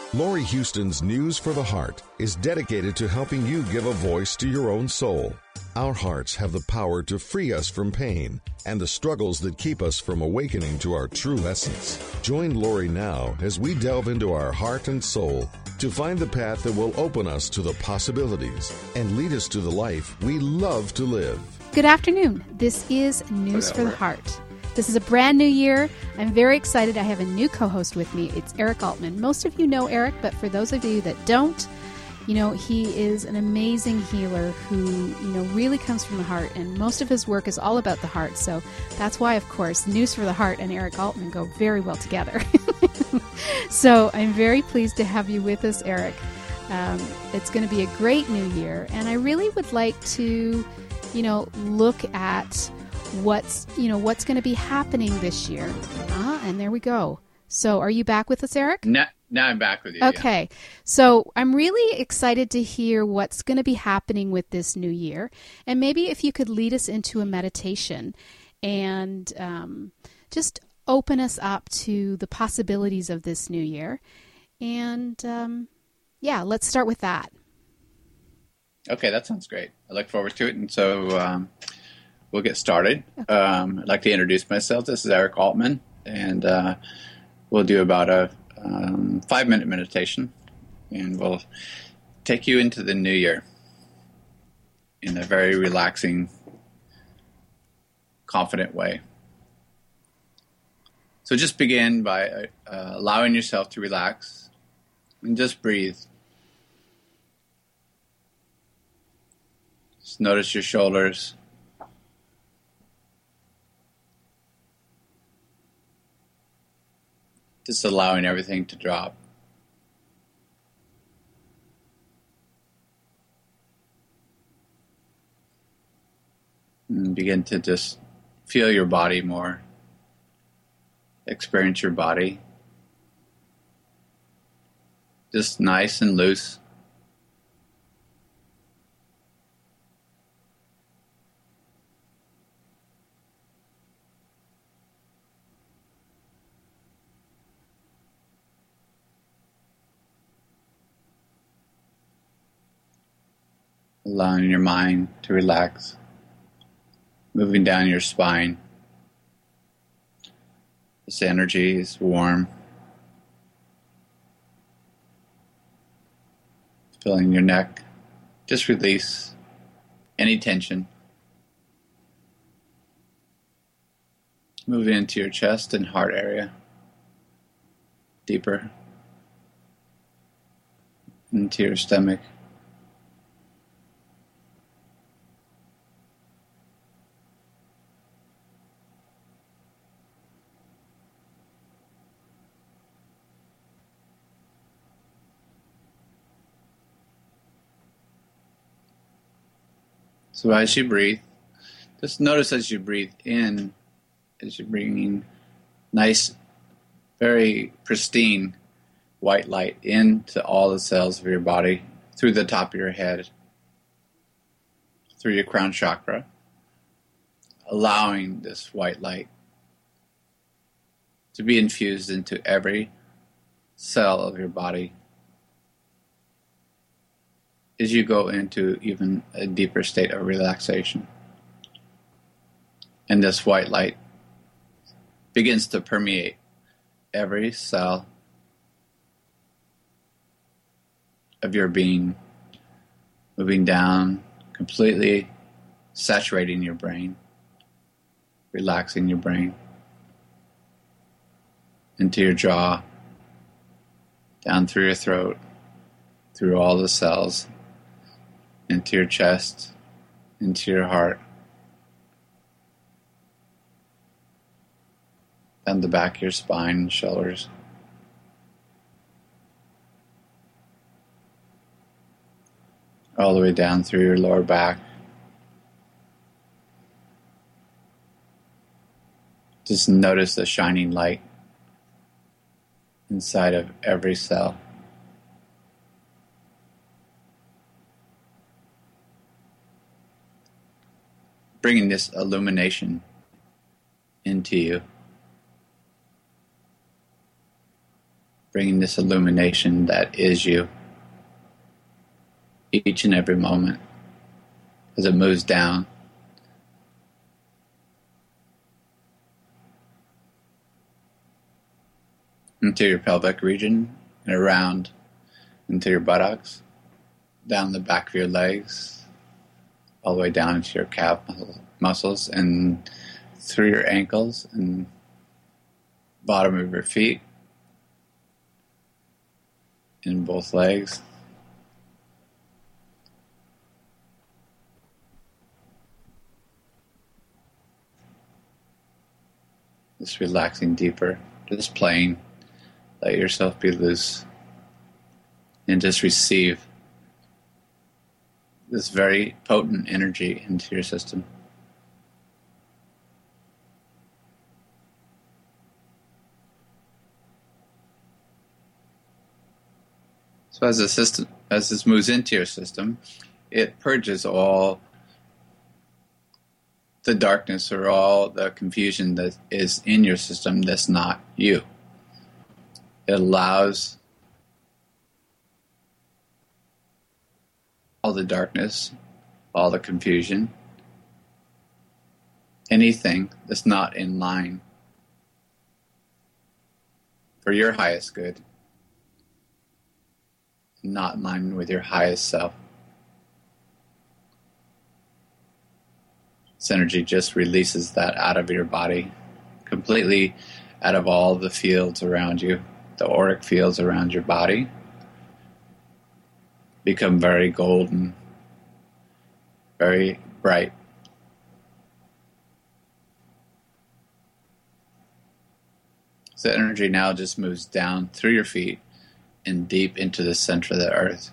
Laurie Houston's News for the Heart is dedicated to helping you give a voice to your own soul. Our hearts have the power to free us from pain and the struggles that keep us from awakening to our true essence. Join Laurie now as we delve into our heart and soul to find the path that will open us to the possibilities and lead us to the life we love to live. Good afternoon. This is News for the Heart. This is a brand new year. I'm very excited. I have a new co-host with me. It's Eric Altman. Most of you know Eric, but for those of you that don't, he is an amazing healer who, really comes from the heart, and most of his work is all about the heart. So that's why, of course, News for the Heart and Eric Altman go very well together. So I'm very pleased to have you with us, Eric. It's going to be a great new year, and I really would like to, look at what's going to be happening this year. And there we go. So are you back with us, Eric? Now I'm back with you. Okay. Yeah. So I'm really excited to hear what's going to be happening with this new year. And maybe if you could lead us into a meditation and just open us up to the possibilities of this new year. And let's start with that. Okay, that sounds great. I look forward to it. And so we'll get started. Okay. I'd like to introduce myself. This is Eric Altman, and we'll do about a 5-minute meditation, and we'll take you into the new year in a very relaxing, confident way. So just begin by allowing yourself to relax and just breathe. Just notice your shoulders. Just allowing everything to drop. And begin to just feel your body more. Experience your body. Just nice and loose. Allowing your mind to relax, moving down your spine. This energy is warm, filling your neck. Just release any tension. Moving into your chest and heart area, deeper into your stomach. So as you breathe, just notice as you breathe in, as you're bringing nice, very pristine white light into all the cells of your body, through the top of your head, through your crown chakra, allowing this white light to be infused into every cell of your body. As you go into even a deeper state of relaxation. And this white light begins to permeate every cell of your being, moving down, completely saturating your brain, relaxing your brain, into your jaw, down through your throat, through all the cells, into your chest, into your heart, down the back of your spine and shoulders. All the way down through your lower back. Just notice the shining light inside of every cell. Bringing this illumination into you. bringing this illumination that is you each and every moment as it moves down. Into your pelvic region and around into your buttocks, down the back of your legs, all the way down into your calf muscles and through your ankles and bottom of your feet, in both legs. Just relaxing deeper, just playing. Let yourself be loose and just receive this very potent energy into your system. So as this moves into your system, it purges all the darkness or all the confusion that is in your system that's not you. It allows all the darkness, all the confusion, anything that's not in line for your highest good, not in line with your highest self. This energy just releases that out of your body, completely out of all the fields around you. The auric fields around your body become very golden, very bright. So the energy now just moves down through your feet and deep into the center of the earth.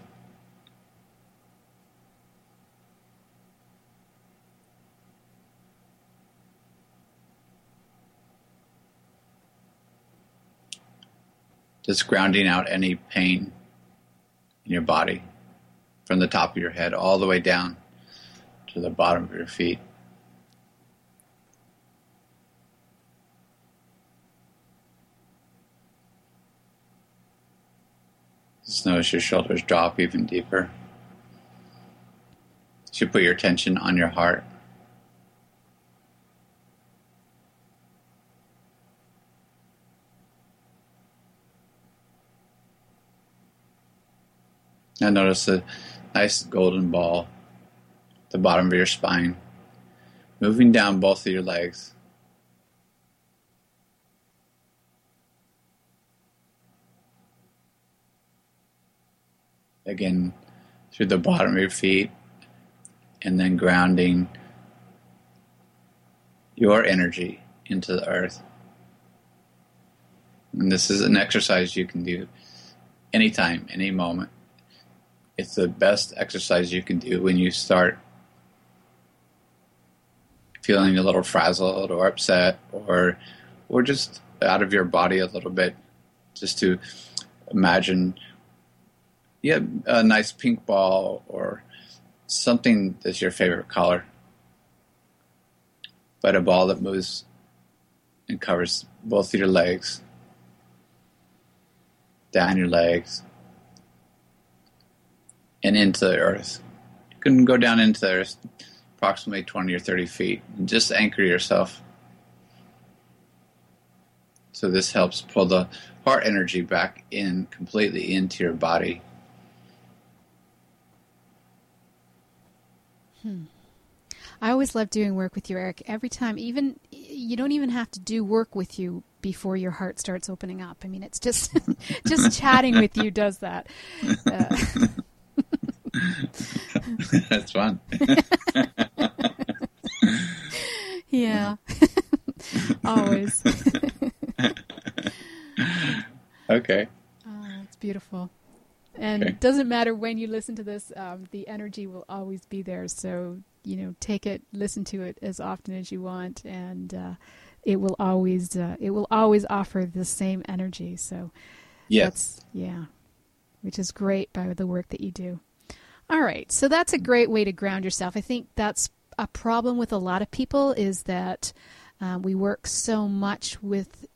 Just grounding out any pain in your body from the top of your head all the way down to the bottom of your feet. Just notice your shoulders drop even deeper. You put your attention on your heart. Now notice a nice golden ball at the bottom of your spine, moving down both of your legs. Again, through the bottom of your feet, and then grounding your energy into the earth. And this is an exercise you can do anytime, any moment. It's the best exercise you can do when you start feeling a little frazzled or upset or just out of your body a little bit. Just to imagine a nice pink ball or something that's your favorite color, but a ball that moves and covers both of your legs, down your legs, and into the earth. You can go down into the earth approximately 20 or 30 feet and just anchor yourself. So this helps pull the heart energy back in completely into your body. I always love doing work with you, Eric. Every time, even you don't even have to do work with you before your heart starts opening up. I mean, it's just just chatting with you does that. That's fun. Yeah. Always. Okay. Oh, it's beautiful. And Okay. it doesn't matter when you listen to this, the energy will always be there. So, take it, listen to it as often as you want, and it will always offer the same energy. So, Yes. which is great by the work that you do. All right, so that's a great way to ground yourself. I think that's a problem with a lot of people is that we work so much with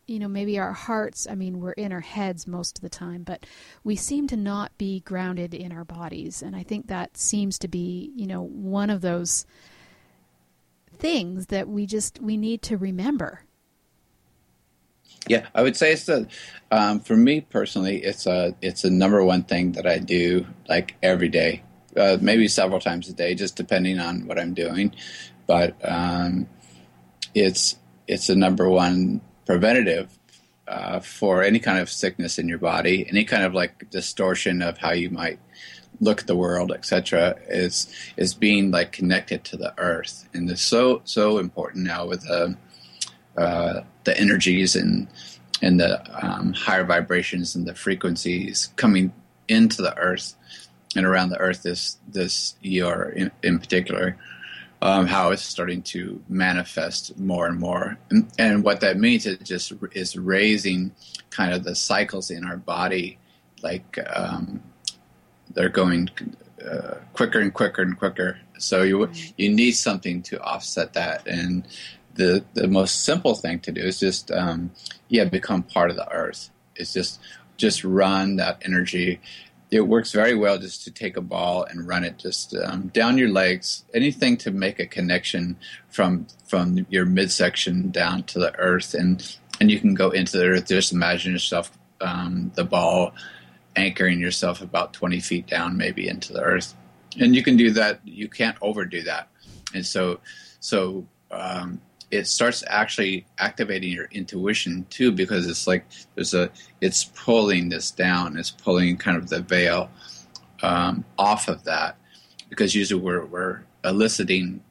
maybe our hearts, we're in our heads most of the time, but we seem to not be grounded in our bodies. And I think that seems to be, one of those things that we need to remember. Yeah, I would say it's for me personally, it's a number one thing that I do like every day, maybe several times a day, just depending on what I'm doing. But it's a number one preventative for any kind of sickness in your body, any kind of like distortion of how you might look at the world, etc. Is being like connected to the earth, and it's so important now with the energies and the higher vibrations and the frequencies coming into the earth and around the earth. This year in particular, how it's starting to manifest more and more, and what that means is raising kind of the cycles in our body, like they're going quicker and quicker and quicker. So you need something to offset that, and the most simple thing to do is just become part of the earth. It's just run that energy. It works very well just to take a ball and run it just down your legs, anything to make a connection from your midsection down to the earth, and you can go into the earth. Just imagine yourself, the ball, anchoring yourself about 20 feet down maybe into the earth. And you can do that. You can't overdo that. And so it starts actually activating your intuition too, because it's like it's pulling this down. It's pulling kind of the veil off of that, because usually we're eliciting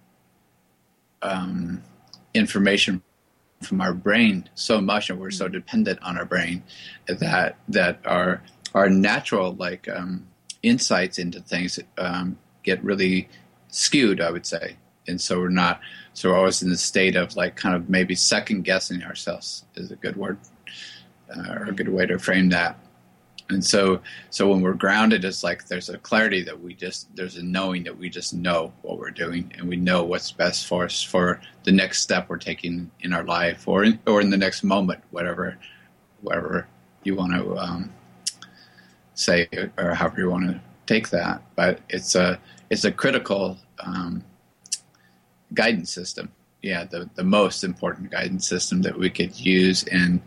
information from our brain so much, and we're so dependent on our brain that our natural insights into things get really skewed, I would say. And so we're always in the state of like kind of maybe second guessing ourselves is a good word, or a good way to frame that. And so when we're grounded, it's like there's a clarity that there's a knowing that we just know what we're doing, and we know what's best for us for the next step we're taking in our life, or in the next moment, whatever you want to say, or however you want to take that. But it's a critical guidance system. Yeah, the most important guidance system that we could use and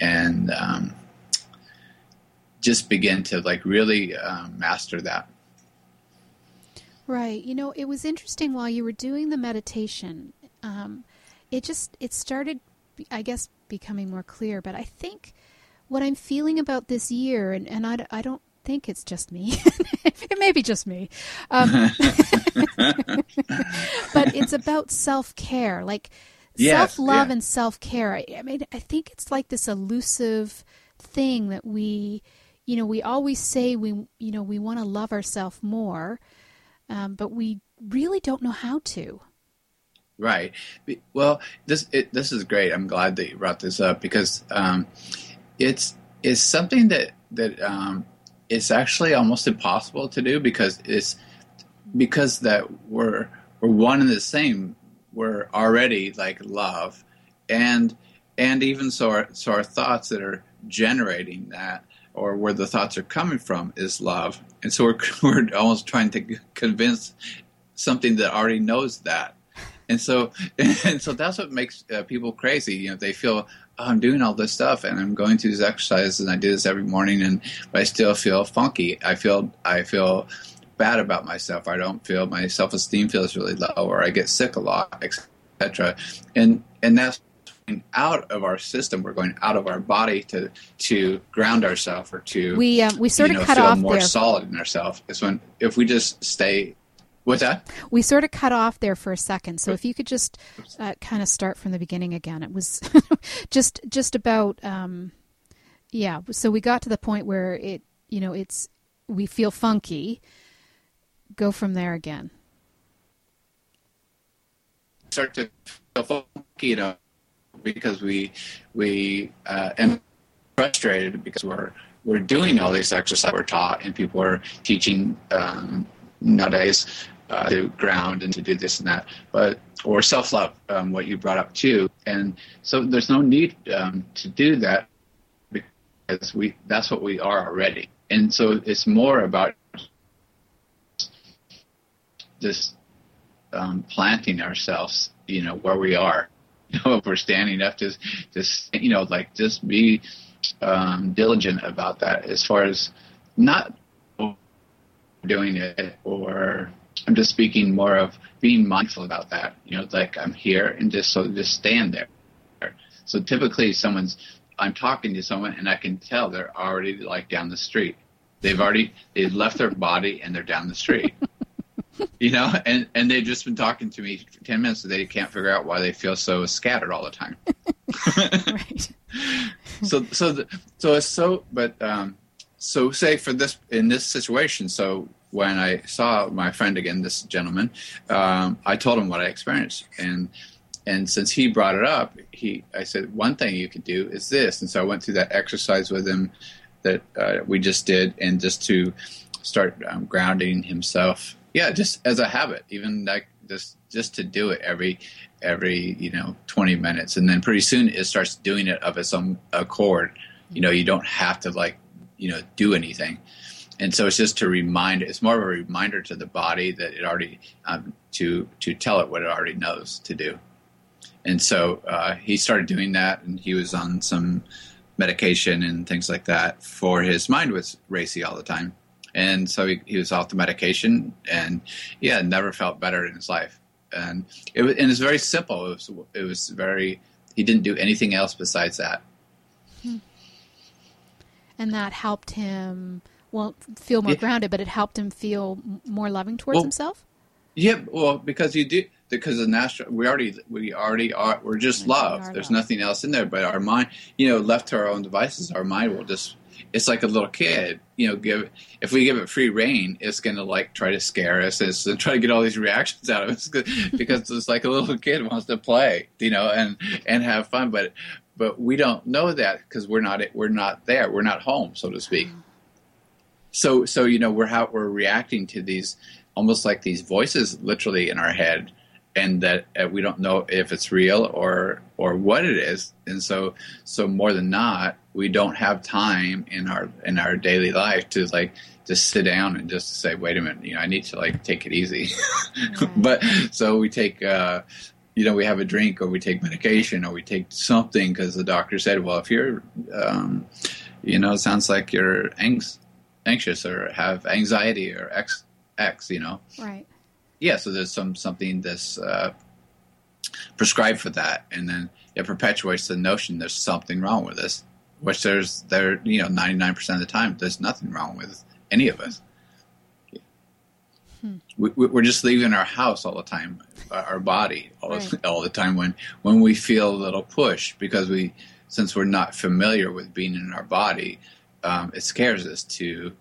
just begin to like really master that. Right. It was interesting while you were doing the meditation. It started, I guess, becoming more clear. But I think what I'm feeling about this year, and I don't think it's just me. It may be just me. But it's about self-care, like self-love and self-care. I think it's like this elusive thing that we always say we want to love ourselves more, but we really don't know how to. Right. Well, this is great. I'm glad that you brought this up, because it's something that it's actually almost impossible to do, because that we're one and the same. We're already like love, and even so our thoughts that are generating that, or where the thoughts are coming from, is love. And so we're almost trying to convince something that already knows that. And so that's what makes people crazy. They feel, oh, I'm doing all this stuff and I'm going through these exercises and I do this every morning, but I still feel funky. I feel bad about myself. I don't feel, my self-esteem feels really low, or I get sick a lot, etc. And that's out of our system. We're going out of our body to ground ourselves, or to we sort of cut feel off more there. solid in ourselves. Is when, if we just stay. What's that? We sort of cut off there for a second. So if you could just kind of start from the beginning again. It was just about So we got to the point where we feel funky. Go from there again. Start to feel funky, because we am frustrated because we're doing all these exercises we're taught, and people are teaching nowadays to ground and to do this and that, or self-love, what you brought up too. And so there's no need to do that, because that's what we are already. And so it's more about just planting ourselves, where we are. If we're standing up, just be diligent about that, as far as not doing it, or I'm just speaking more of being mindful about that. Like I'm here, and just stand there. So typically I'm talking to someone, and I can tell they're already like down the street. They've left their body and they're down the street. And they've just been talking to me for 10 minutes, so they can't figure out why they feel so scattered all the time. Right. So say in this situation, so when I saw my friend again, this gentleman, I told him what I experienced, and since he brought it up, I said, one thing you could do is this. And so I went through that exercise with him that we just did, and just to start grounding himself. Yeah, just as a habit, even like just to do it every 20 minutes, and then pretty soon it starts doing it of its own accord. You don't have to do anything, and so it's just to remind. It's more of a reminder to the body that it already to tell it what it already knows to do. And so he started doing that, and he was on some medication and things like that, for his mind was racy all the time. And so he was off the medication, and never felt better in his life. And it's very simple. It was very, he didn't do anything else besides that. And that helped him, feel more grounded, but it helped him feel more loving towards himself? Yeah, because of natural, we already are, we're just love. There's nothing else in there, but our mind, left to our own devices, our mind will just, it's like a little kid, if we give it free rein, it's going to try to scare us, it's to try to get all these reactions out of us, because it's like a little kid wants to play, and have fun, but we don't know that, because we're not there, we're not home, so to speak. So we're reacting to these, almost like these voices literally in our head, and that we don't know if it's real or what it is. And so more than not, we don't have time in our daily life to just sit down and just say, wait a minute, I need to take it easy. Right. But so we take, we have a drink, or we take medication, or we take something because the doctor said, well, if you're, it sounds like you're anxious or have anxiety or X, Right. Yeah, so there's something that's prescribed for that, and then it perpetuates the notion there's something wrong with us, which 99% of the time there's nothing wrong with any of us. We're just leaving our house all the time, our body all the time when we feel a little push, because since we're not familiar with being in our body, it scares us to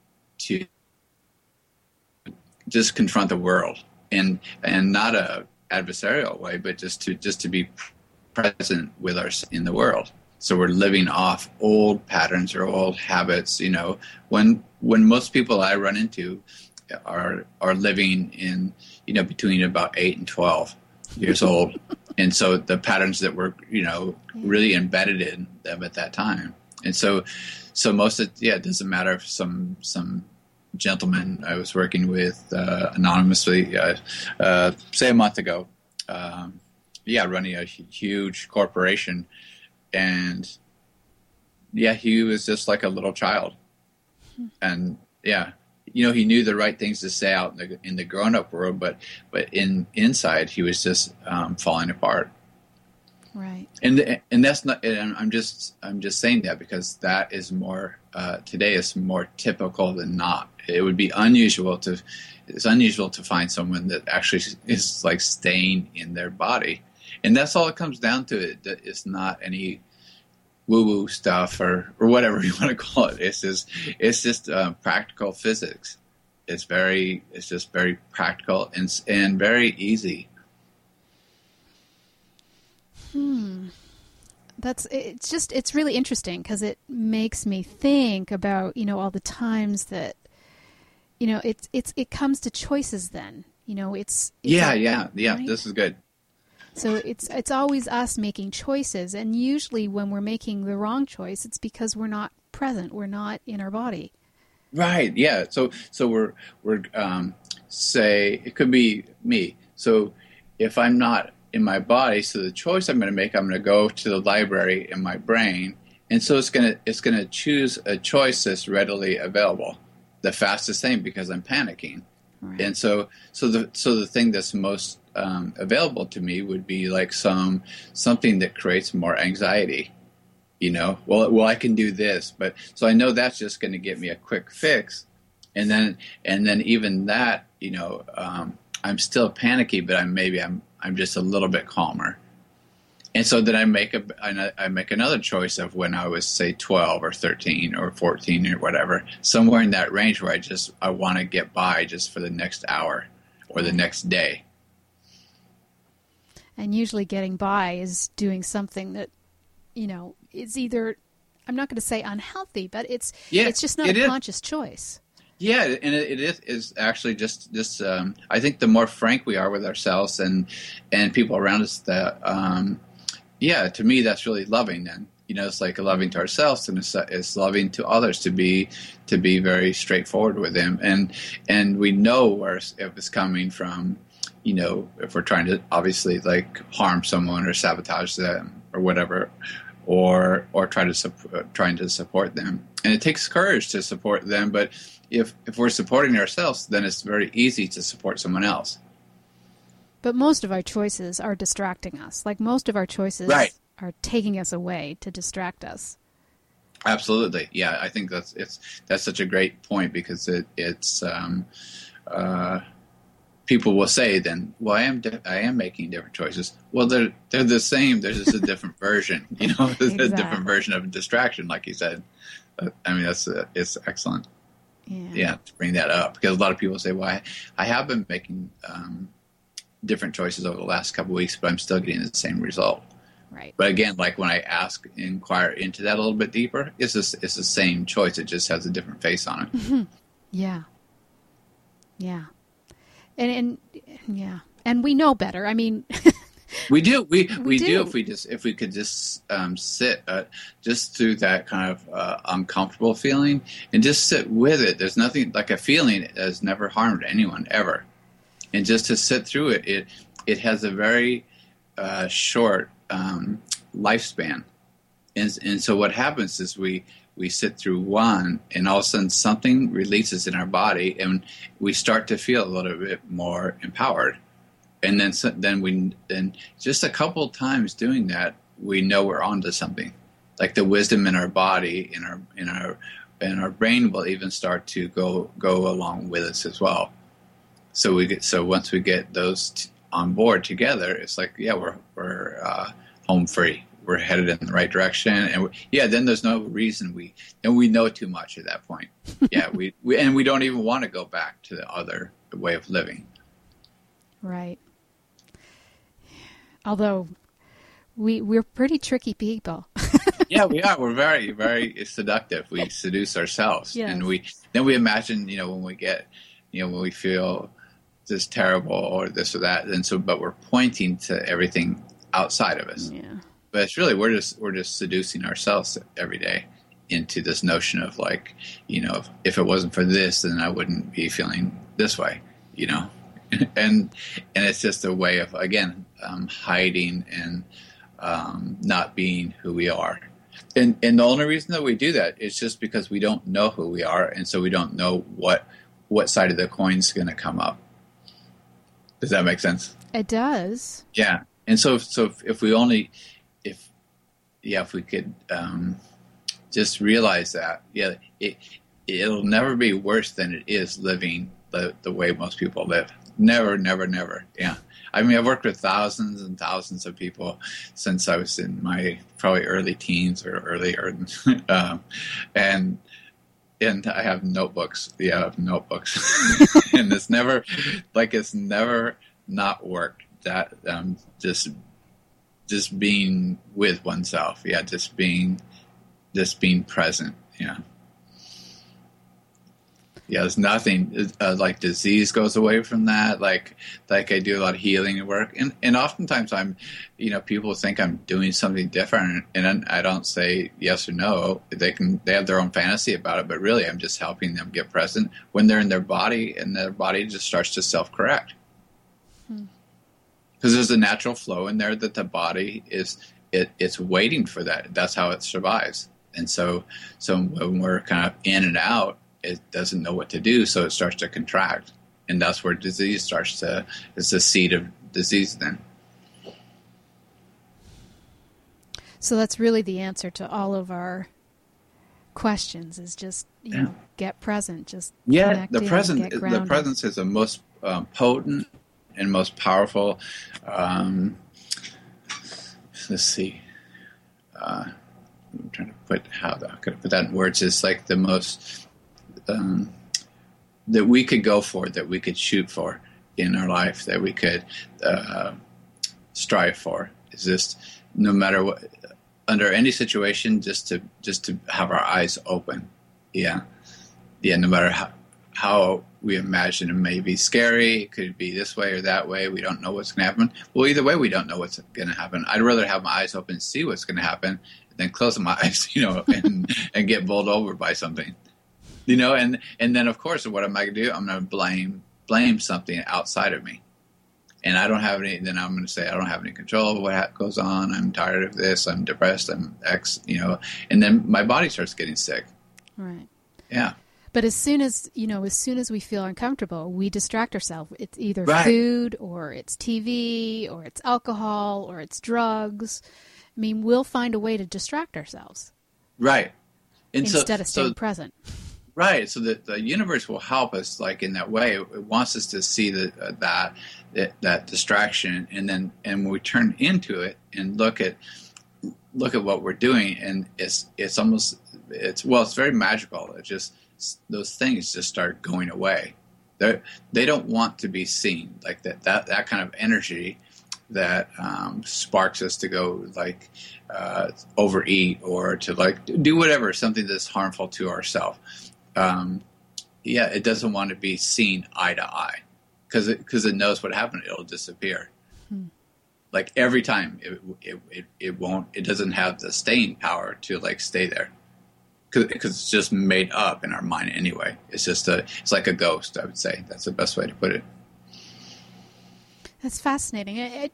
just confront the world, and not a adversarial way, but just to be present with us in the world. So we're living off old patterns or old habits. When most people I run into are living in between about 8 and 12 years old, and so the patterns that were really embedded in them at that time, and so most of it doesn't matter if some gentleman I was working with anonymously, say a month ago, running a huge corporation, and he was just like a little child, and he knew the right things to say out in the grown-up world, but inside he was just falling apart. Right. And that's not. And I'm just saying that because that is more today is more typical than not. It would be unusual to find someone that actually is staying in their body, and that's all it comes down to. It's not any woo-woo stuff or whatever you want to call it. It's just practical physics. It's just very practical and very easy. It's really interesting, because it makes me think about, all the times that, it comes to choices then, It's yeah. right? This is good. So it's always us making choices, and usually when we're making the wrong choice, it's because we're not present. We're not in our body. Right. Yeah. So we're say it could be me. So if I'm not in my body, so the choice I'm going to make, I'm going to go to the library in my brain, and so it's going to choose a choice that's readily available, the fastest thing, because I'm panicking. Right. And so the thing that's most available to me would be like something that creates more anxiety. Well, I can do this, but so I know that's just going to get me a quick fix, and then even that, I'm still panicky, but I'm just a little bit calmer, and so then I make another choice of when I was, say, 12 or 13 or 14 or whatever, somewhere in that range where I want to get by just for the next hour or the next day. And usually getting by is doing something that, it's either, I'm not going to say unhealthy, but it's just not a conscious choice. Yeah, and it is actually just I think the more frank we are with ourselves and people around us, that to me that's really loving. Then it's like loving to ourselves, and it's loving to others to be very straightforward with them, and we know where if it's coming from. If we're trying to obviously like harm someone or sabotage them or whatever, or trying to support them, and it takes courage to support them. But if we're supporting ourselves, then it's very easy to support someone else. But most of our choices are distracting us. Like most of our choices are taking us away to distract us. Absolutely, yeah. I think that's such a great point, because it's. People will say then, well, I am making different choices. Well, they're the same. There's just a different version. There's Exactly. a different version of distraction, like you said. I mean, it's excellent. Yeah, to bring that up, because a lot of people say, well, I have been making different choices over the last couple of weeks, but I'm still getting the same result. Right. But again, like when I inquire into that a little bit deeper, it's the same choice. It just has a different face on it. Mm-hmm. Yeah. And we know better. I mean, we do. We do. If we could just sit just through that kind of uncomfortable feeling and just sit with it. There's nothing like a feeling that has never harmed anyone ever, and just to sit through it, it has a very short lifespan, and so what happens is we sit through one, and all of a sudden something releases in our body, and we start to feel a little bit more empowered. And then just a couple of times doing that, we know we're onto something. Like the wisdom in our body, in our brain will even start to go along with us as well. So once we get those on board together, it's like, yeah, we're home free. We're headed in the right direction, and then there's no reason we know too much at that point. Yeah, we don't even want to go back to the other way of living. Right. Although we're pretty tricky people. Yeah, we are. We're very, very seductive. We seduce ourselves, yes. And we imagine, when we get, when we feel this terrible or this or that, but we're pointing to everything outside of us. Yeah. But it's really we're just seducing ourselves every day into this notion of like, if it wasn't for this, then I wouldn't be feeling this way, and it's just a way of, again, hiding and not being who we are. And the only reason that we do that is just because we don't know who we are, and so we don't know what side of the coin's going to come up. Does that make sense? It does. Yeah, and so if we could just realize that, it'll never be worse than it is living the way most people live. Never, never, never. Yeah. I mean, I've worked with thousands and thousands of people since I was in my probably early teens or earlier, and I have notebooks. Yeah, I have notebooks, and it's never not worked. That just being with oneself. Yeah, just being present. Yeah. Yeah, there's nothing like disease goes away from that. Like I do a lot of healing work, and oftentimes people think I'm doing something different, and I don't say yes or no. They have their own fantasy about it, but really I'm just helping them get present when they're in their body, and their body just starts to self-correct. Because there's a natural flow in there that the body it's waiting for that. That's how it survives. And so when we're kind of in and out, it doesn't know what to do, so it starts to contract, and that's where disease is the seed of disease then. So that's really the answer to all of our questions, is just get present, just connect the presence is the most potent and most powerful. Let's see. I'm trying to put that in words. It's like the most that we could go for, that we could shoot for in our life, that we could strive for. Is just no matter what, under any situation, just to have our eyes open. Yeah. No matter how we imagine it may be scary, it could be this way or that way. We don't know what's going to happen. Well, either way, we don't know what's going to happen. I'd rather have my eyes open and see what's going to happen than close my eyes, and get bowled over by something. And then of course, what am I going to do? I'm going to blame something outside of me, and I don't have any. Then I'm going to say I don't have any control of what goes on. I'm tired of this. I'm depressed. I'm X. And then my body starts getting sick. Right. Yeah. But as soon as we feel uncomfortable, we distract ourselves. It's either right. food, or it's TV, or it's alcohol, or it's drugs. I mean, we'll find a way to distract ourselves. Right. And instead of staying present. Right. So the universe will help us, like, in that way. It wants us to see that distraction, and when we turn into it and look at what we're doing, and it's very magical. It just, those things just start going away. They don't want to be seen, like that kind of energy that sparks us to go overeat, or to do whatever, something that's harmful to ourselves. It doesn't want to be seen eye to eye, because it knows what happened. It'll disappear. Like every time, it doesn't have the staying power to stay there, because it's just made up in our mind anyway. It's like a ghost, I would say. That's the best way to put it. That's fascinating.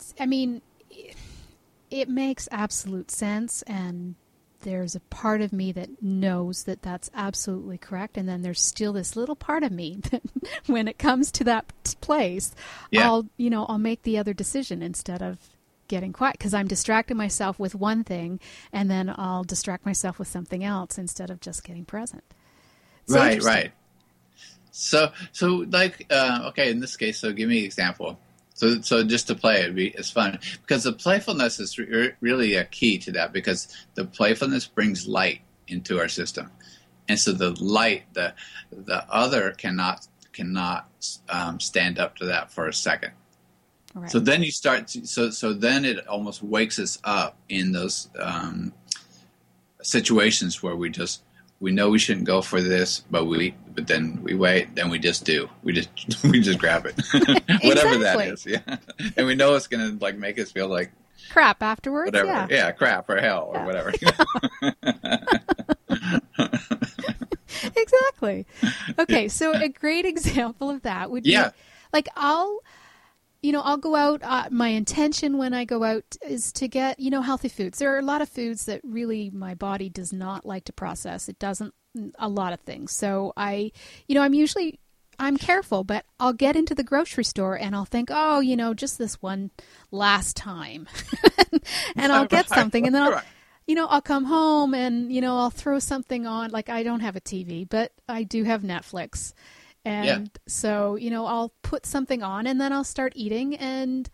It makes absolute sense, and there's a part of me that knows that that's absolutely correct, and then there's still this little part of me that when it comes to that place, I'll make the other decision instead of getting quiet, because I'm distracting myself with one thing, and then I'll distract myself with something else instead of just getting present. Right. So okay, in this case, so give me an example. So just to play, it's fun, because the playfulness is really a key to that, because the playfulness brings light into our system, and so the light, the other cannot stand up to that for a second. Right. So then you start. So then it almost wakes us up in those situations where we know we shouldn't go for this, but then we wait, then we just do. We just grab it. Whatever that is. Yeah. And we know it's going to make us feel like crap afterwards. Whatever. Yeah, crap or hell or whatever. Exactly. Okay, so a great example of that would be I'll go out. My intention when I go out is to get, healthy foods. There are a lot of foods that really my body does not like to process. It doesn't, a lot of things. So I'm careful, but I'll get into the grocery store and I'll think, just this one last time. And I'll get something, and then I'll come home and, I'll throw something on. Like, I don't have a TV, but I do have Netflix. And so, I'll put something on, and then I'll start eating, and,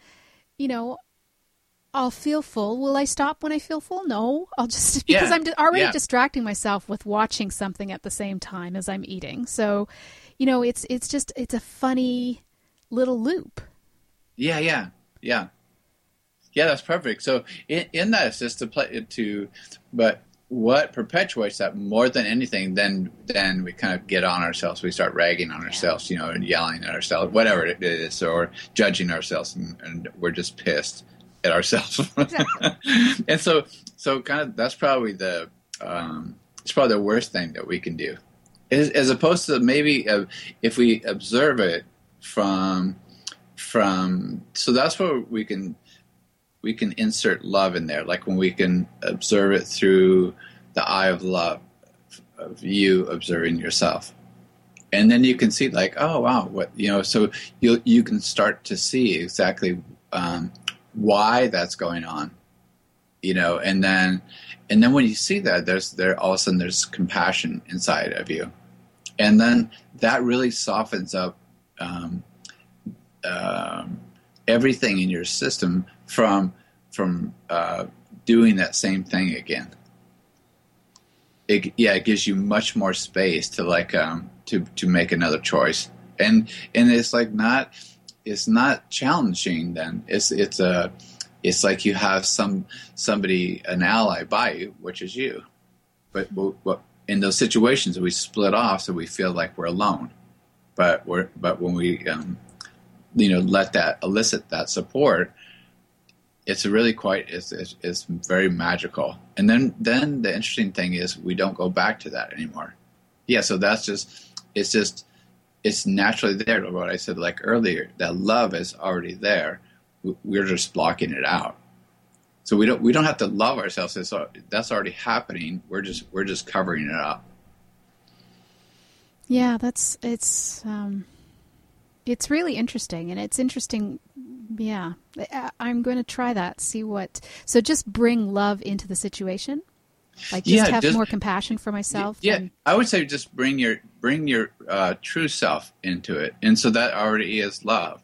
I'll feel full. Will I stop when I feel full? No, I'll just, because I'm already distracting myself with watching something at the same time as I'm eating. So, it's a funny little loop. Yeah, that's perfect. So in that, it's just but what perpetuates that more than anything, then we kind of get on ourselves. We start ragging on ourselves, and yelling at ourselves, whatever it is, or judging ourselves, and we're just pissed at ourselves. And so kind of that's probably it's probably the worst thing that we can do, as opposed to maybe if we observe it from. So that's where we can insert love in there, like when we can observe it through the eye of love, of you observing yourself. And then you can see like, oh, wow, so you can start to see exactly why that's going on, and then when you see that, all of a sudden there's compassion inside of you. And then that really softens up everything in your system from doing that same thing again. It gives you much more space to to make another choice, and it's like it's not challenging. Then it's like you have somebody, an ally by you, which is you. But in those situations we split off, so we feel like we're alone. But when we let that elicit that support, it's really it's very magical. And then the interesting thing is we don't go back to that anymore. Yeah, so it's naturally there. What I said like earlier, that love is already there. We're just blocking it out. So we don't have to love ourselves. That's already happening. We're just covering it up. Yeah, it's really interesting, and it's interesting. Yeah, I'm going to try that. See what. So just bring love into the situation, like just more compassion for myself. Yeah, I would say just bring your true self into it, and so that already is love.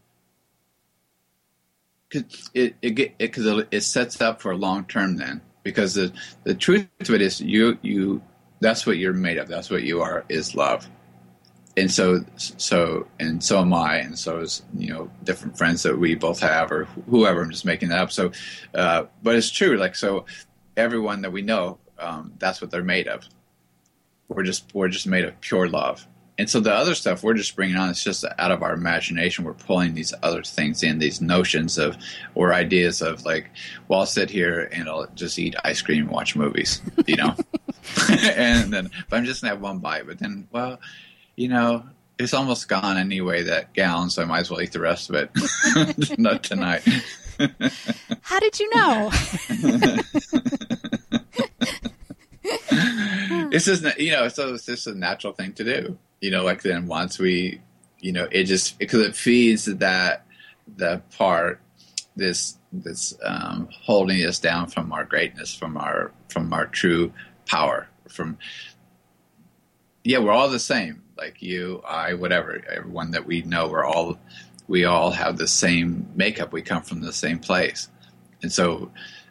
Because it sets up for long term then, because the truth of it is you that's what you're made of. That's what you are, is love. And so am I, and so is different friends that we both have, or whoever. I'm just making that up. So, but it's true. Like, so everyone that we know, that's what they're made of. We're just made of pure love. And so the other stuff we're just bringing on, it's just out of our imagination. We're pulling these other things in, these notions of, or ideas of like, well, I'll sit here and I'll just eat ice cream and watch movies, and then, but I'm just gonna have one bite. But then, well, it's almost gone anyway, that gallon, so I might as well eat the rest of it. Not tonight. How did you know? It's just, so it's just a natural thing to do. Like then once we, because it feeds the part, this holding us down from our greatness, from our true power, we're all the same. Like you, I, whatever, everyone that we know, we all have the same makeup. We come from the same place. And so,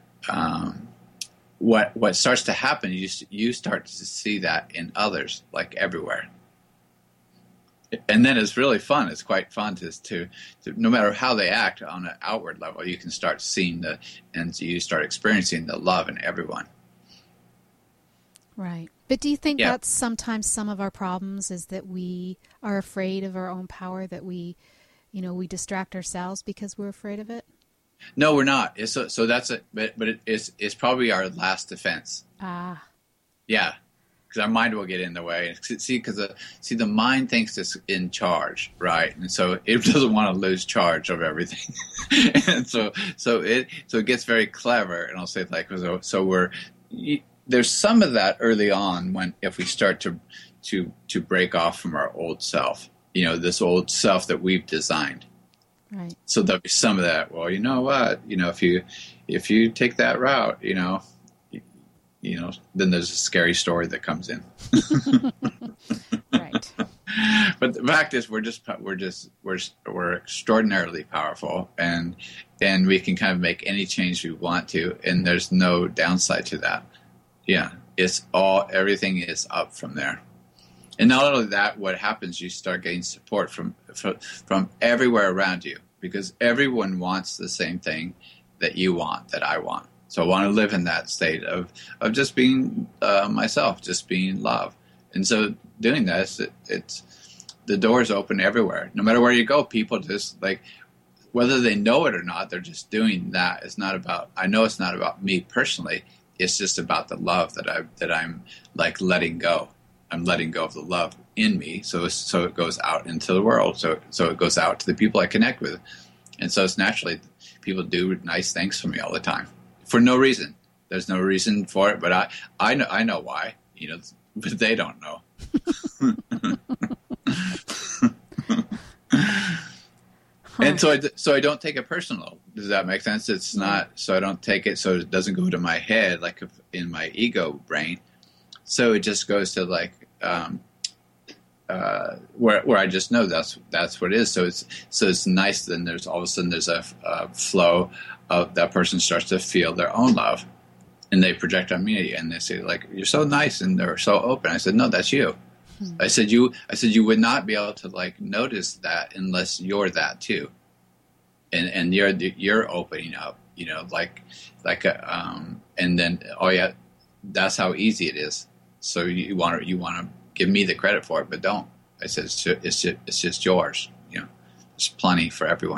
what starts to happen, you start to see that in others, like everywhere. And then it's really fun. It's quite fun to no matter how they act on an outward level, you can start seeing and you start experiencing the love in everyone. Right. But do you think that's sometimes some of our problems, is that we are afraid of our own power, that we distract ourselves because we're afraid of it? No, we're not. So that's it. But it's probably our last defense. Ah. Yeah. Because our mind will get in the way. See, the mind thinks it's in charge, right? And so it doesn't want to lose charge of everything. And so it gets very clever. And I'll say like, there's some of that early on if we start to break off from our old self, this old self that we've designed. Right. So there'll be some of that. Well, you know what? If you take that route, then there's a scary story that comes in. Right. But the fact is, we're extraordinarily powerful, and we can kind of make any change we want to, and there's no downside to that. Yeah, everything is up from there. And not only that, what happens, you start getting support from everywhere around you, because everyone wants the same thing that you want, that I want. So I want to live in that state of just being myself, just being love. And so doing that, it's the doors open everywhere. No matter where you go, people just like, whether they know it or not, they're just doing that. It's not about, I know it's not about me personally. It's just about the love that I'm like letting go. I'm letting go of the love in me. So it goes out into the world. So it goes out to the people I connect with. And so it's naturally, people do nice things for me all the time for no reason. There's no reason for it, but I know why, but they don't know. And so I don't take it personal. Does that make sense? It's not, so I don't take it, so it doesn't go to my head, like in my ego brain. So it just goes to like, where I just know that's what it is. So it's nice. Then there's all of a sudden there's a flow of that person starts to feel their own love, and they project on me, and they say like, "You're so nice," and they're so open. I said, "No, that's you." I said you would not be able to like notice that unless you're that too, and you're opening up, and then that's how easy it is. So you want to give me the credit for it, but don't. I said it's just yours. There's plenty for everyone.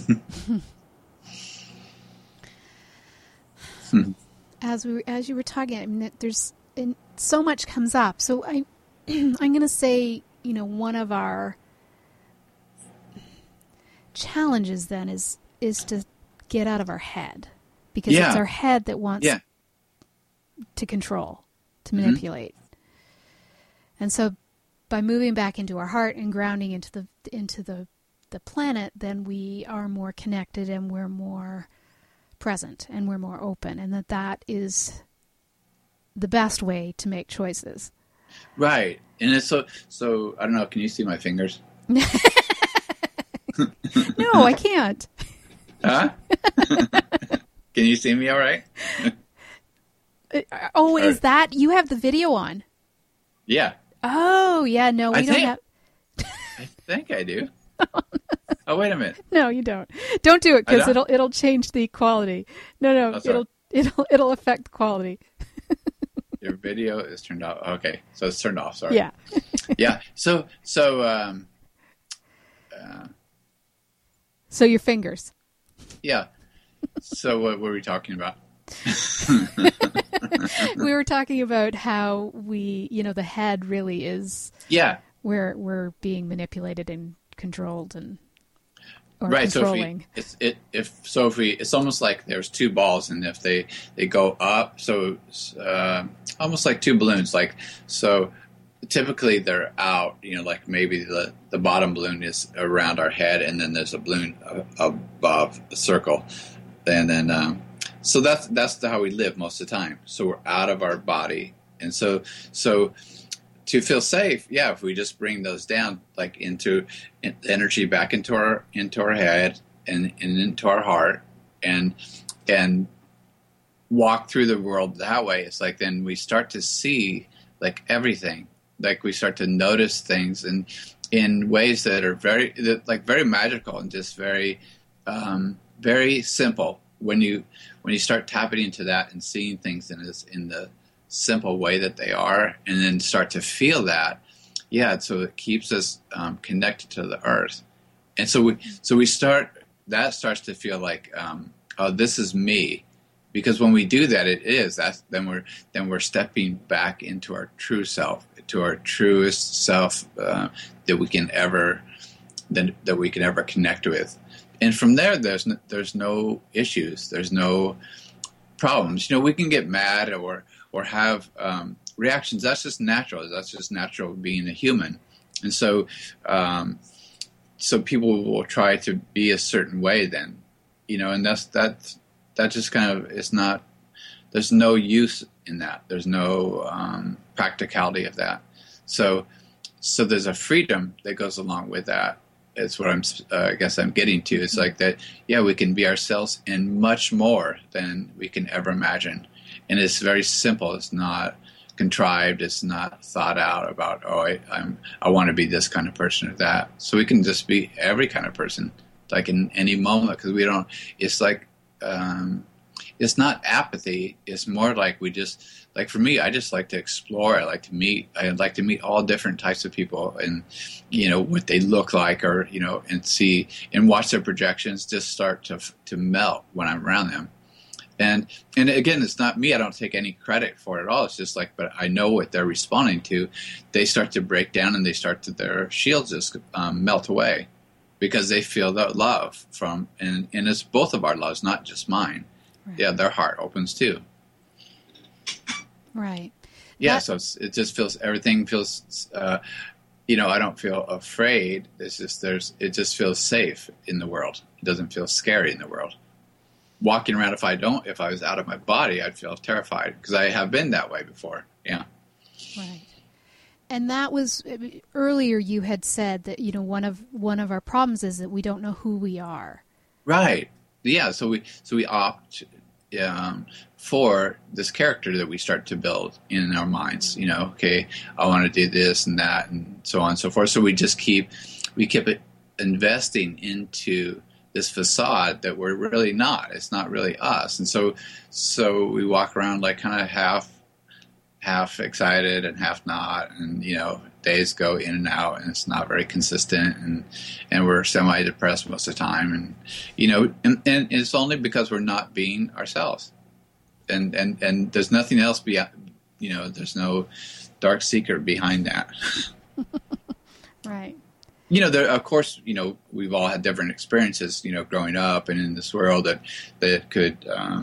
As you were talking, I mean, so much comes up. So I'm going to say, one of our challenges then is to get out of our head, because it's our head that wants to control, to manipulate. And so by moving back into our heart and grounding into the planet, then we are more connected and we're more present and we're more open, and that is the best way to make choices. Right. And it's so I don't know, can you see my fingers? No, I can't. Huh? Can you see me all right? Is that, you have the video on? Yeah. Oh, yeah, no, we don't have... I think I do. Oh, wait a minute. No, you don't. Don't do it, because it'll change the quality. No, it'll affect the quality. Your video is turned off. Okay, so it's turned off. Sorry. Yeah. Yeah. So your fingers. Yeah. So what were we talking about? We were talking about how the head really is. Yeah. Where we're being manipulated and controlled or right. controlling. So it's almost like there's two balls, and if they go up, so almost like two balloons. Like, so typically they're out, like maybe the bottom balloon is around our head, and then there's a balloon above a circle, and then so that's how we live most of the time. So we're out of our body, and so to feel safe, if we just bring those down, like into energy back into our head and into our heart, and walk through the world that way, it's like then we start to see like everything, like we start to notice things in ways that are very magical and just very very simple. When you start tapping into that and seeing things in the simple way that they are, and then start to feel that, so it keeps us connected to the earth, and so we starts to feel like this is me, because when we do that, then we're stepping back into our true self, to our truest self that we can ever connect with. And from there, there's no issues, there's no problems. We can get mad or have reactions. That's just natural. That's just natural being a human. And so people will try to be a certain way then, and that just kind of is not. There's no use in that. There's no practicality of that. So there's a freedom that goes along with that. It's what I guess I'm getting to. It's like that, we can be ourselves and much more than we can ever imagine. And it's very simple. It's not contrived. It's not thought out about, I want to be this kind of person or that. So we can just be every kind of person, like in any moment, because we don't, it's like, it's not apathy. It's more like we just, like for me, I just like to explore. I like to meet all different types of people, and what they look like, or and see and watch their projections just start to melt when I'm around them. And again, it's not me. I don't take any credit for it at all. It's just like, but I know what they're responding to. They start to break down, and their shields just melt away, because they feel that love from, and it's both of our loves, not just mine. Right. Yeah, their heart opens too. Right. Yeah. So it just feels, everything feels, I don't feel afraid. It's just, it just feels safe in the world. It doesn't feel scary in the world. Walking around, if I was out of my body, I'd feel terrified, because I have been that way before. Yeah. Right. And that was, earlier you had said that, one of our problems is that we don't know who we are. Right. Yeah. So we opt for this character that we start to build in our minds. Okay, I want to do this and that, and so on and so forth. So we keep investing into this facade that we're really not. It's not really us. And so we walk around like kind of half excited and half not, and days go in and out, and it's not very consistent, and we're semi-depressed most of the time, and it's only because we're not being ourselves, and there's nothing else beyond, there's no dark secret behind that. Right. There, of course, we've all had different experiences, growing up and in this world that could,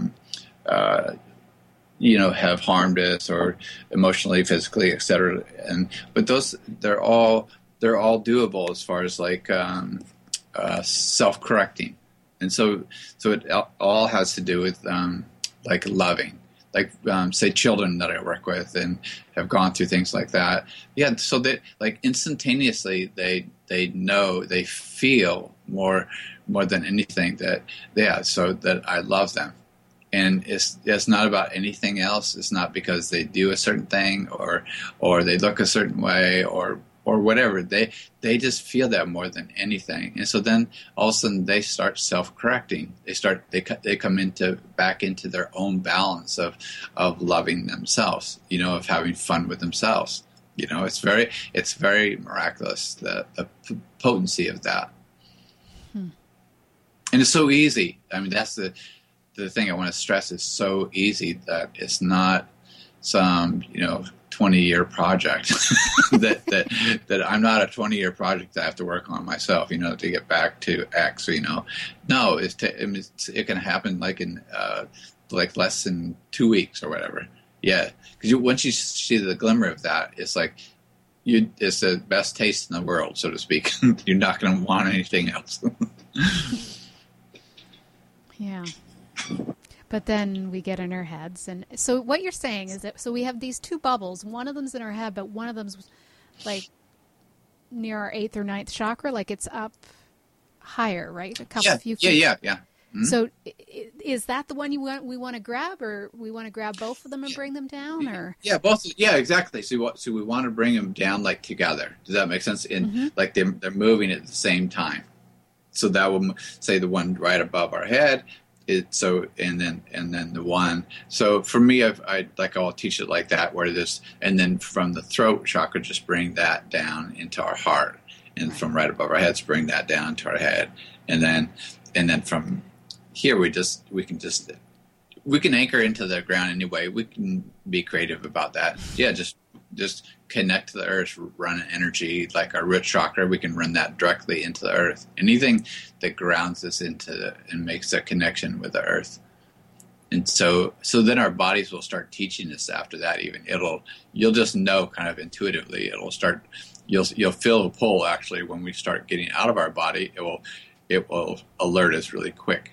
have harmed us, or emotionally, physically, etc. But those, they're all doable as far as like self-correcting, and so it all has to do with like loving. Like, say, children that I work with and have gone through things like that. Yeah, so that, like, instantaneously they know, they feel more than anything so that I love them. And it's not about anything else. It's not because they do a certain thing or they look a certain way or whatever. They just feel that more than anything. And so then all of a sudden they start self-correcting. They come back into their own balance of loving themselves, of having fun with themselves. It's very miraculous, the potency of that. And it's so easy. I mean, that's the thing I want to stress. Is so easy that it's not some 20-year project that I'm not a 20-year project that I have to work on myself, to get back to X, no, it can happen like in like less than 2 weeks or whatever. Yeah. Because once you see the glimmer of that, it's like it's the best taste in the world, so to speak. You're not going to want anything else. Yeah. But then we get in our heads. And so what you're saying is that, so we have these two bubbles. One of them's in our head, but one of them's like near our 8th or 9th chakra, like it's up higher, right? Few feet. Yeah. Mm-hmm. So is that the one we want to grab, or we want to grab both of them and bring them down, or? Yeah, both. Yeah, exactly. So we want to bring them down like together. Does that make sense? Like they're moving at the same time. So that will say the one right above our head. And then the one. So for me, I'll teach it like that, where and then from the throat chakra, just bring that down into our heart, and from right above our heads, bring that down to our head, and then from here we can anchor into the ground anyway. We can be creative about that. Yeah, just connect to the earth, run an energy like our root chakra. We can run that directly into the earth. Anything that grounds us and makes a connection with the earth. And so then our bodies will start teaching us after that. Even you'll just know kind of intuitively. You'll feel a pull actually when we start getting out of our body. It will alert us really quick.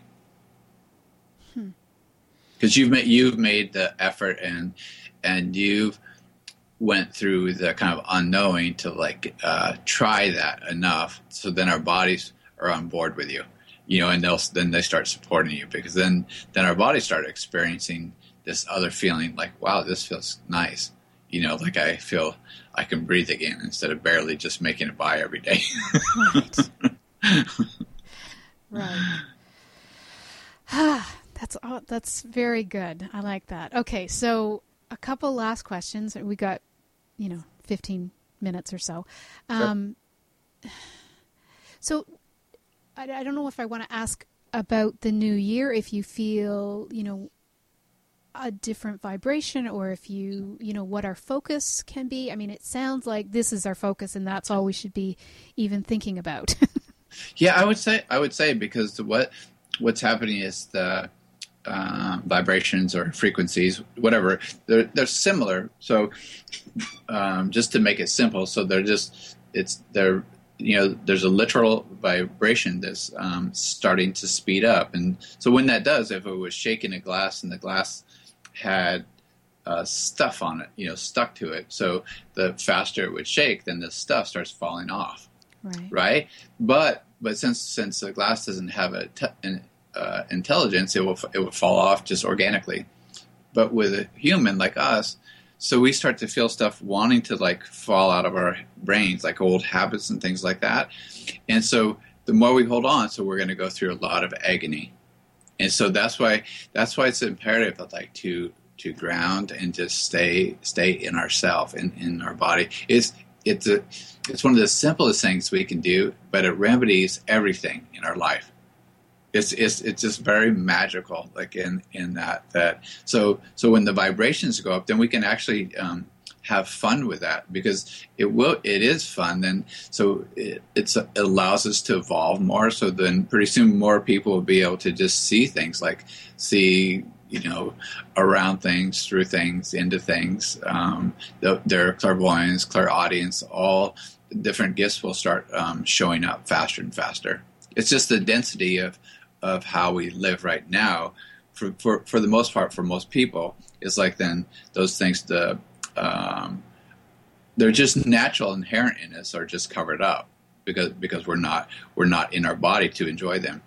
Because you've made the effort and you've went through the kind of unknowing to try that enough, so then our bodies are on board with you, and then they start supporting you, because then our bodies start experiencing this other feeling, like, wow, this feels nice, like I feel I can breathe again instead of barely just making it by every day. Right. Right. That's very good. I like that. Okay, so a couple last questions. We got, 15 minutes or so. Sure. So I don't know if I want to ask about the new year, if you feel, a different vibration, or if you what our focus can be. I mean, it sounds like this is our focus and that's all we should be even thinking about. Yeah, I would say because what's happening is the vibrations or frequencies, whatever, they're similar. So just to make it simple, so there's a literal vibration that's starting to speed up, and so when that does, if it was shaking a glass and the glass had stuff on it, stuck to it, so the faster it would shake, then the stuff starts falling off. Right? But since the glass doesn't have an intelligence, it will fall off just organically. But with a human like us, so we start to feel stuff wanting to fall out of our brains, like old habits and things like that. And so the more we hold on, so we're going to go through a lot of agony. And so that's why it's imperative to ground and just stay in ourself, in our body. It's one of the simplest things we can do, but it remedies everything in our life. It's just very magical, in that. So when the vibrations go up, then we can actually have fun with that, because it is fun. Then so it allows us to evolve more. So then pretty soon more people will be able to just see things, around things, through things, into things. Their clairvoyance, clairaudience, all different gifts will start showing up faster and faster. It's just the density of how we live right now, for the most part, for most people, is then those things, they're just natural, inherent in us, are just covered up because we're not in our body to enjoy them.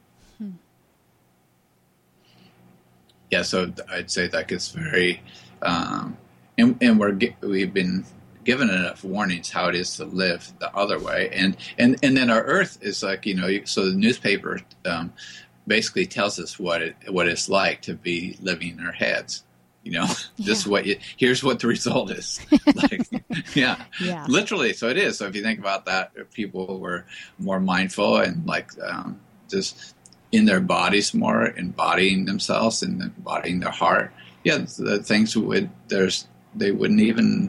Yeah, so I'd say it's very, and we've been given enough warnings how it is to live the other way, and then our Earth is so the newspaper basically tells us what it's like to be living in our heads. Just here's what the result is. Yeah, literally. So it is. So if you think about that, if people were more mindful and just in their bodies more, embodying themselves and embodying their heart, the things they wouldn't even,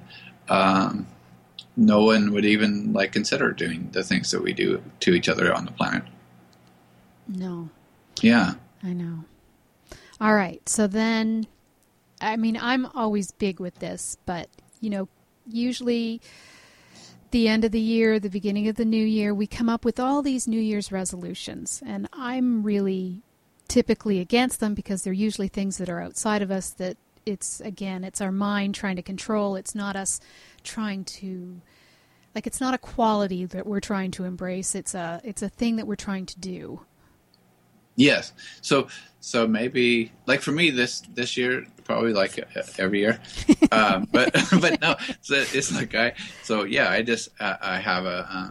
no one would even consider doing the things that we do to each other on the planet. No. Yeah. I know. All right. So then, I mean, I'm always big with this, but, usually the end of the year, the beginning of the new year, we come up with all these New Year's resolutions, and I'm really typically against them because they're usually things that are outside of us, that it's our mind trying to control. It's not us trying to, it's not a quality that we're trying to embrace. It's a thing that we're trying to do. Yes. So maybe for me this year, probably every year, but no. So it's I have a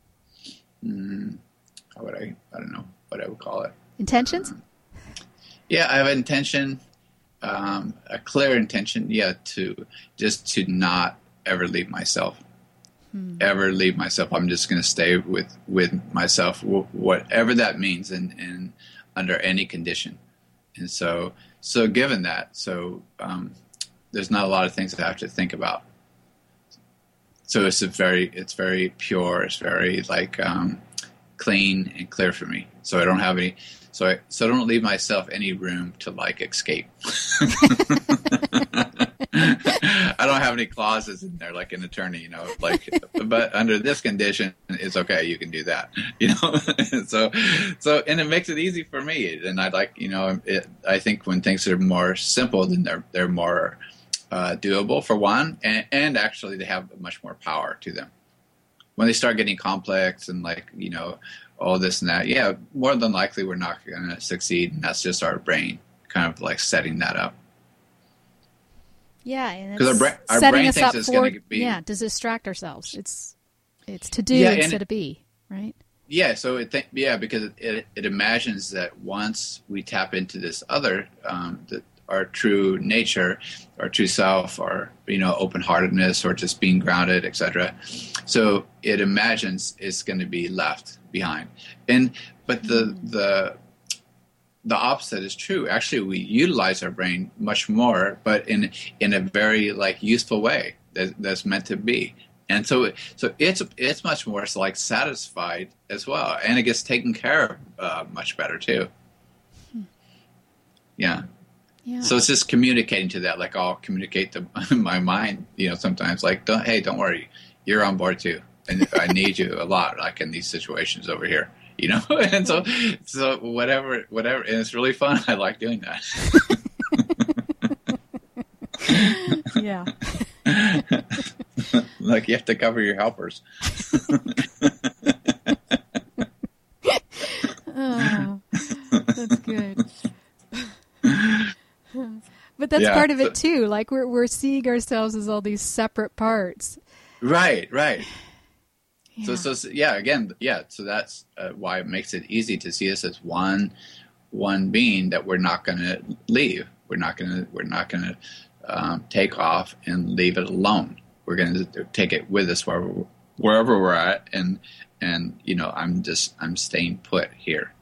I don't know what I would call it. Intentions. I have an intention, a clear intention. To not ever leave myself. Ever leave myself. I'm just going to stay with myself, whatever that means, and under any condition. And so given that, there's not a lot of things I have to think about. So it's very pure. It's very clean and clear for me. So I don't have any. So I don't leave myself any room to escape. I don't have any clauses in there like an attorney, but under this condition, it's okay. You can do that, So and it makes it easy for me. And I think when things are more simple, then they're more doable for one, and actually they have much more power to them. When they start getting complex and all this and that, more than likely we're not going to succeed, and that's just our brain kind of setting that up. Yeah, and because our brain thinks it's going to be to distract ourselves. It's to do instead of be, right? Yeah, so because it imagines that once we tap into this other, our true nature, our true self, or open-heartedness, or just being grounded, etc. So it imagines it's going to be left behind, but the opposite is true. Actually, we utilize our brain much more, but in a very useful way that's meant to be. And so it's much more satisfied as well, and it gets taken care of much better too. Yeah. Yeah. So it's just communicating to that, I'll communicate to my mind, sometimes don't worry, you're on board too, and I need you a lot, in these situations over here, and so whatever, and it's really fun. I like doing that. Yeah. You have to cover your helpers. Oh, that's good. But that's part of it too. We're seeing ourselves as all these separate parts. Right. Yeah. So that's why it makes it easy to see us as one being that we're not going to leave. We're not going to take off and leave it alone. We're going to take it with us wherever we're at, and I'm staying put here.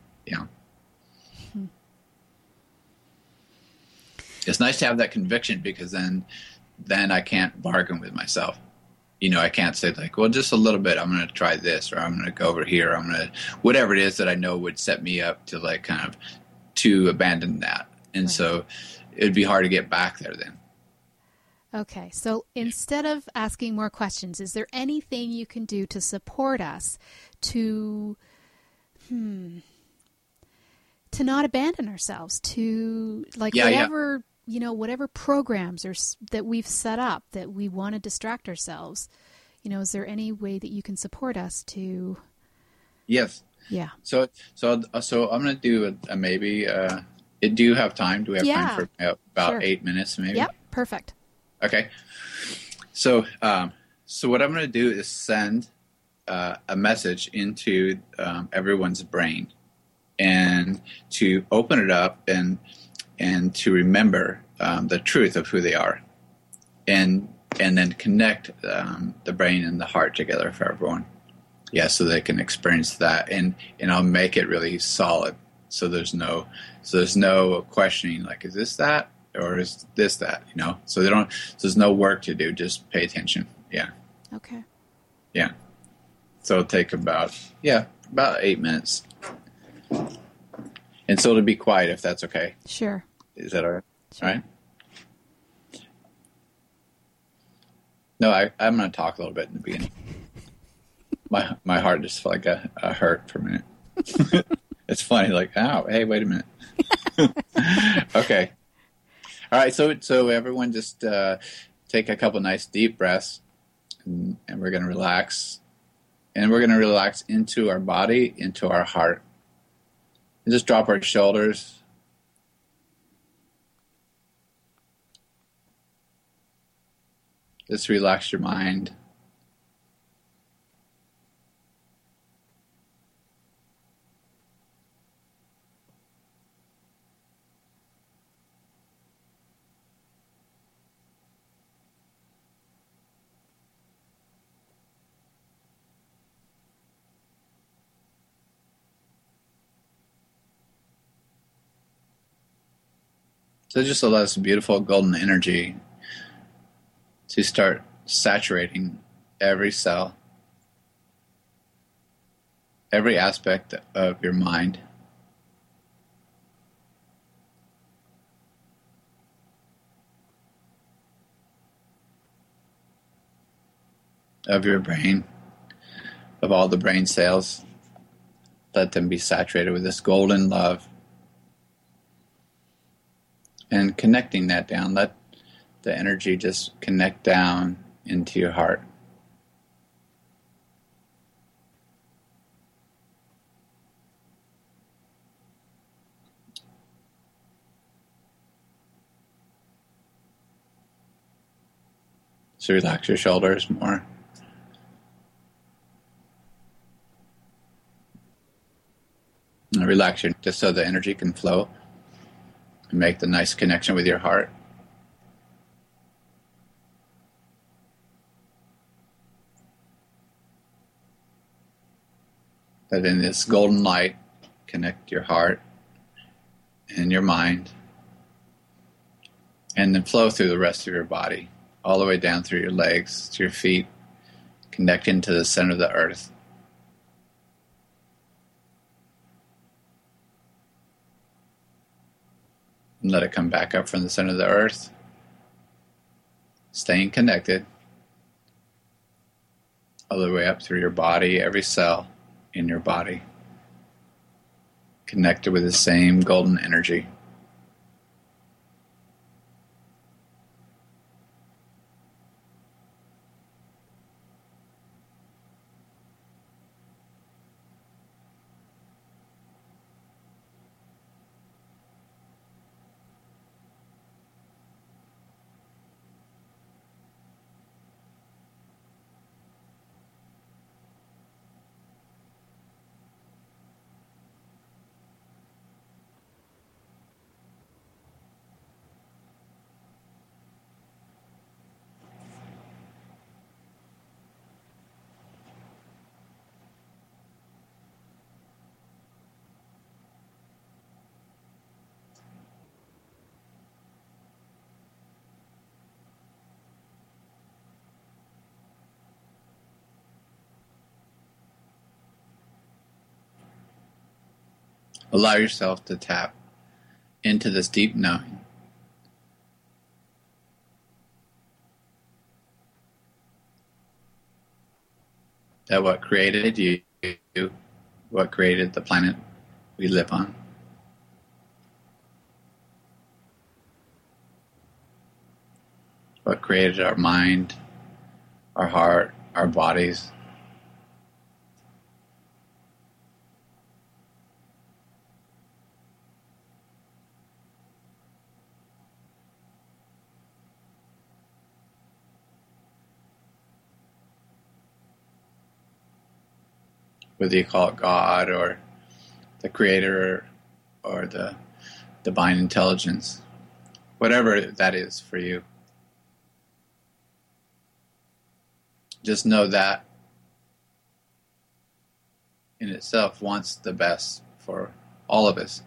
It's nice to have that conviction, because then I can't bargain with myself. I can't say well, just a little bit, I'm going to try this, or I'm going to go over here, I'm going to whatever it is that I know would set me up to to abandon that. And right. So it'd be hard to get back there then. Okay, so instead of asking more questions, is there anything you can do to support us to not abandon ourselves, to whatever whatever programs that we've set up that we want to distract ourselves? Is there any way that you can support us to? Yes. Yeah. So I'm going to do a maybe. Do you have time? Do we have time for about Sure. 8 minutes, maybe? Yep. Perfect. Okay. So what I'm going to do is send a message into everyone's brain, and to open it up and to remember the truth of who they are, and then connect the brain and the heart together for everyone. Yeah, so they can experience that, and I'll make it really solid. So there's no questioning is this that? Or is this that, So there's no work to do, just pay attention. Yeah. Okay. Yeah. So it'll take about 8 minutes. And so to be quiet, if that's okay. Sure. Is that all right? Sure. All right. No, I'm going to talk a little bit in the beginning. My heart just felt like a hurt for a minute. It's funny, oh, hey, wait a minute. Okay. All right, so everyone just take a couple nice deep breaths, and we're going to relax. And we're going to relax into our body, into our heart. And just drop our shoulders. Just relax your mind. So just allow this beautiful golden energy to start saturating every cell, every aspect of your mind. Of your brain, of all the brain cells. Let them be saturated with this golden love. And connecting that down, let the energy just connect down into your heart. So relax your shoulders more. relax your, just so the energy can flow and make the nice connection with your heart. That in this golden light, connect your heart and your mind, and then flow through the rest of your body, all the way down through your legs to your feet, connecting to the center of the earth. And let it come back up from the center of the earth, staying connected all the way up through your body, every cell in your body, connected with the same golden energy. Allow yourself to tap into this deep knowing that what created you, what created the planet we live on, what created our mind, our heart, our bodies, whether you call it God or the Creator or the divine intelligence, whatever that is for you. Just know that in itself wants the best for all of us.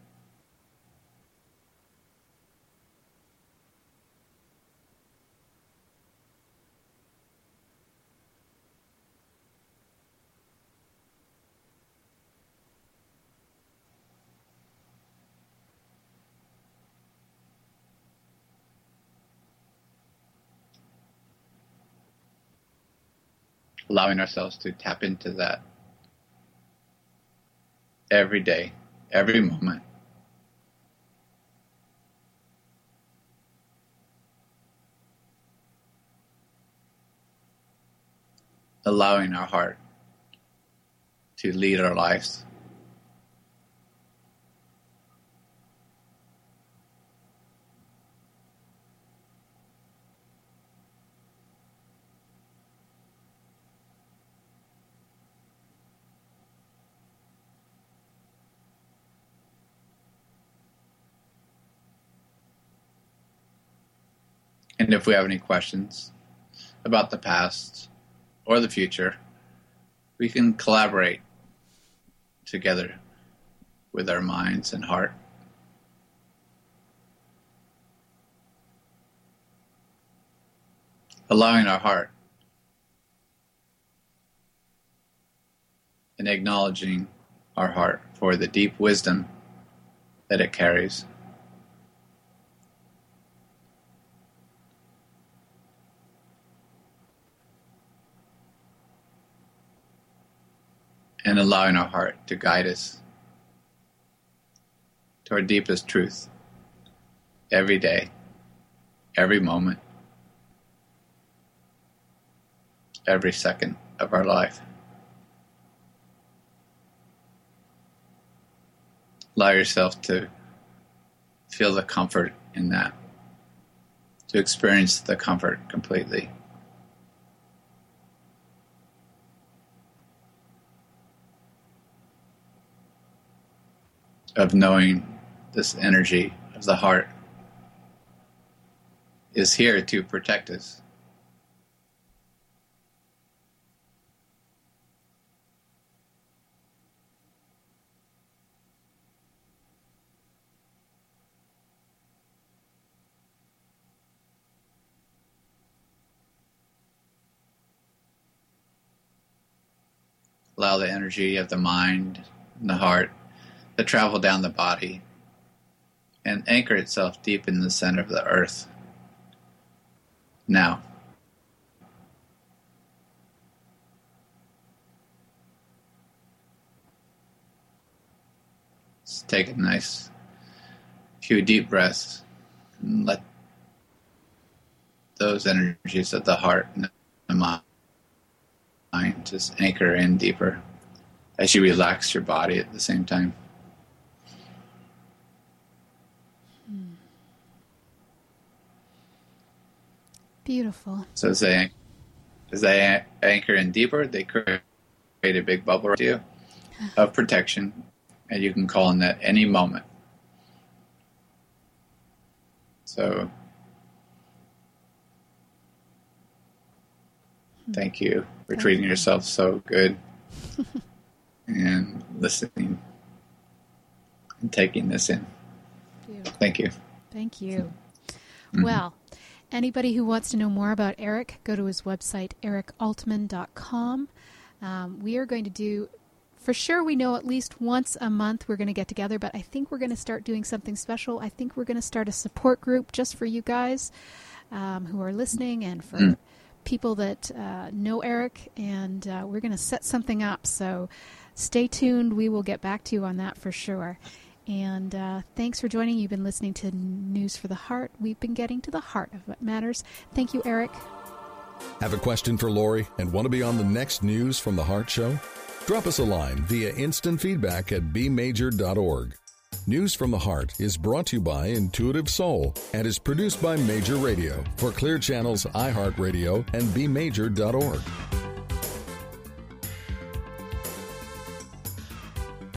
Allowing ourselves to tap into that every day, every moment. Allowing our heart to lead our lives. And if we have any questions about the past or the future, we can collaborate together with our minds and heart. Allowing our heart and acknowledging our heart for the deep wisdom that it carries. And allowing our heart to guide us to our deepest truth every day, every moment, every second of our life. Allow yourself to feel the comfort in that, to experience the comfort completely. of knowing this energy of the heart is here to protect us. Allow the energy of the mind and the heart to travel down the body and anchor itself deep in the center of the earth. Now, just take a nice few deep breaths and let those energies of the heart and the mind just anchor in deeper as you relax your body at the same time. Beautiful. So as they anchor in deeper, they create a big bubble around you of protection, and you can call on that any moment. So thank you for treating yourself so good and listening and taking this in. Thank you. Thank you. Mm-hmm. Well, anybody who wants to know more about Eric, go to his website, ericaltman.com. We are going to do, for sure we know at least once a month we're going to get together, but I think we're going to start doing something special. I think we're going to start a support group just for you guys who are listening and for people that know Eric, and we're going to set something up. So stay tuned. We will get back to you on that for sure. And thanks for joining. You've been listening to News for the Heart. We've been getting to the heart of what matters. Thank you, Eric. Have a question for Lori and want to be on the next News from the Heart show? Drop us a line via instant feedback at bmajor.org. News from the Heart is brought to you by Intuitive Soul and is produced by Major Radio for Clear Channel's iHeartRadio and bmajor.org.